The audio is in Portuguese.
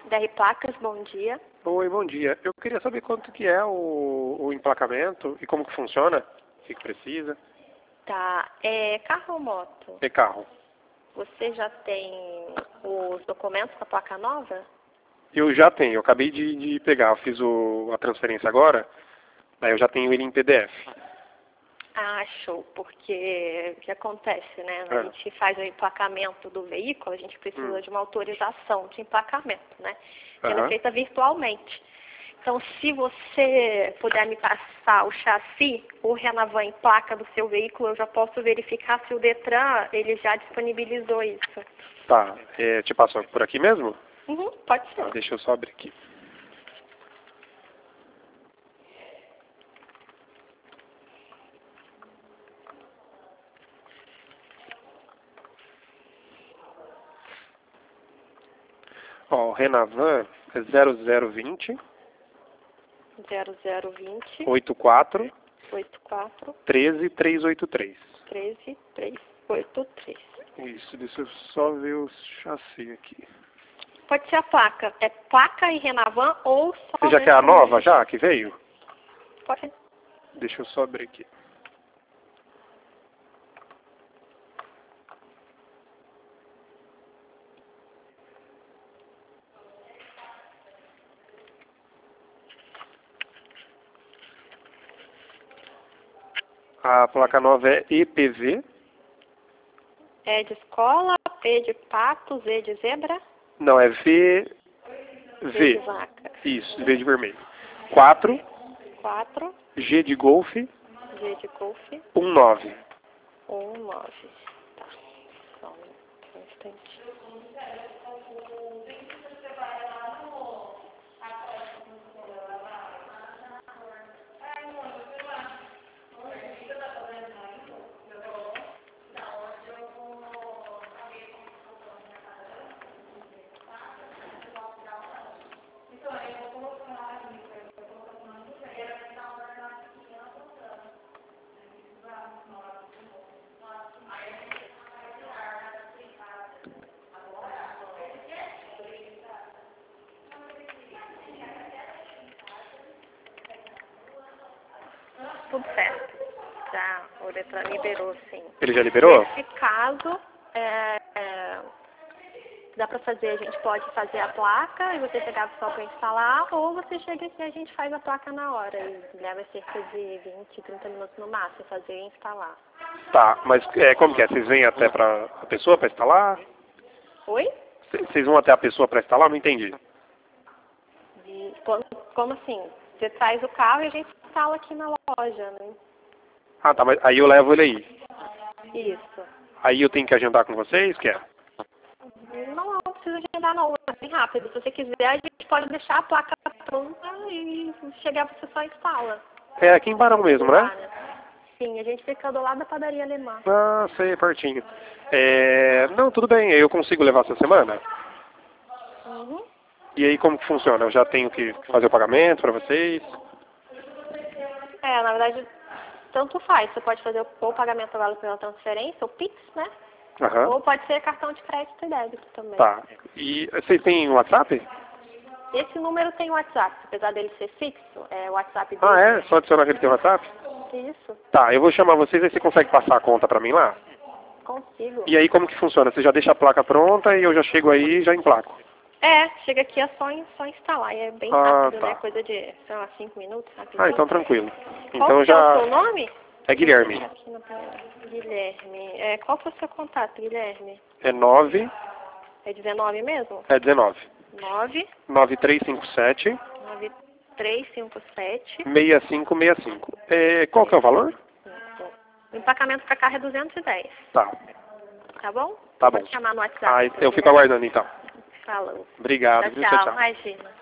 DR Placas, bom dia. Oi, bom dia. Eu queria saber quanto que é o emplacamento e como que funciona, o que precisa. Tá, é carro ou moto? É carro. Você já tem os documentos da placa nova? Eu já tenho, eu acabei de pegar, eu fiz a transferência agora, daí eu já tenho ele em PDF. Ah, show, porque o que acontece, né? A É. gente faz o emplacamento do veículo, a gente precisa de uma autorização de emplacamento, né? Ela é feita virtualmente. Então, se você puder me passar o chassi, o Renavan em placa do seu veículo, eu já posso verificar se o Detran, ele já disponibilizou isso. Tá, te passo por aqui mesmo? Uhum, pode ser. Tá, deixa eu só abrir aqui. Ó, o Renavan é 0020 0020 84 84 13383. 13383. Isso, deixa eu só ver o chassi aqui. Pode ser a placa. É placa e Renavan ou só... Você já quer a nova já, que veio? Pode ser. Deixa eu só abrir aqui. A placa nova é EPV. É de escola, P de pato, Z de zebra. Não, é V. V de vaca. Isso, V de vermelho. 4, 4, G de golfe, G de golfe, 19. 9. Tá. Só um instantinho. Tudo certo. Já, o Detran liberou, sim. Ele já liberou? Nesse caso, dá pra fazer, a gente pode fazer a placa e você chegar só para instalar, ou você chega aqui e a gente faz a placa na hora. E leva cerca de 20, 30 minutos no máximo, fazer e instalar. Tá, mas como que é? Vocês vêm até a pessoa para instalar? Oi? Vocês vão até a pessoa para instalar? Não entendi. Como assim? Você traz o carro e a gente instala aqui na loja, né? Ah, tá, mas aí eu levo ele aí. Isso. Aí eu tenho que agendar com vocês, quer? Não precisa agendar não, é bem rápido. Se você quiser, a gente pode deixar a placa pronta e chegar você só instala. É aqui em Barão mesmo, né? Sim, a gente fica do lado da padaria alemã. Ah, sei, pertinho. Não, tudo bem, eu consigo levar essa semana? Uhum. E aí como que funciona? Eu já tenho que fazer o pagamento para vocês? Na verdade, tanto faz. Você pode fazer ou o pagamento agora pela transferência, ou Pix, né? Aham. Ou pode ser cartão de crédito e débito também. Tá. E vocês têm WhatsApp? Esse número tem WhatsApp, apesar dele ser fixo, é o WhatsApp dele. Ah, é? Só adicionar que ele tem WhatsApp? Isso, Tá, eu vou chamar vocês, aí você consegue passar a conta pra mim lá? consigo. E aí como que funciona? Você já deixa a placa pronta e eu já chego aí e já emplaco? Chega aqui é só instalar, e é bem Ah, rápido, tá. né? Coisa de, sei lá, 5 minutos, rapidinho. Ah, então tranquilo. Qual Então que é o já... seu nome? É Guilherme. Aqui na... Guilherme. Qual que é o seu contato, Guilherme? É 9... É 19 mesmo? É 19. 9 9357 9357 6565. Qual que é o valor? O empacamento para carro é 210. Tá. Tá bom? Tá bom. Pode chamar no WhatsApp. Ah, eu fico aguardando então. Falou. Obrigado. Tchau, imagina.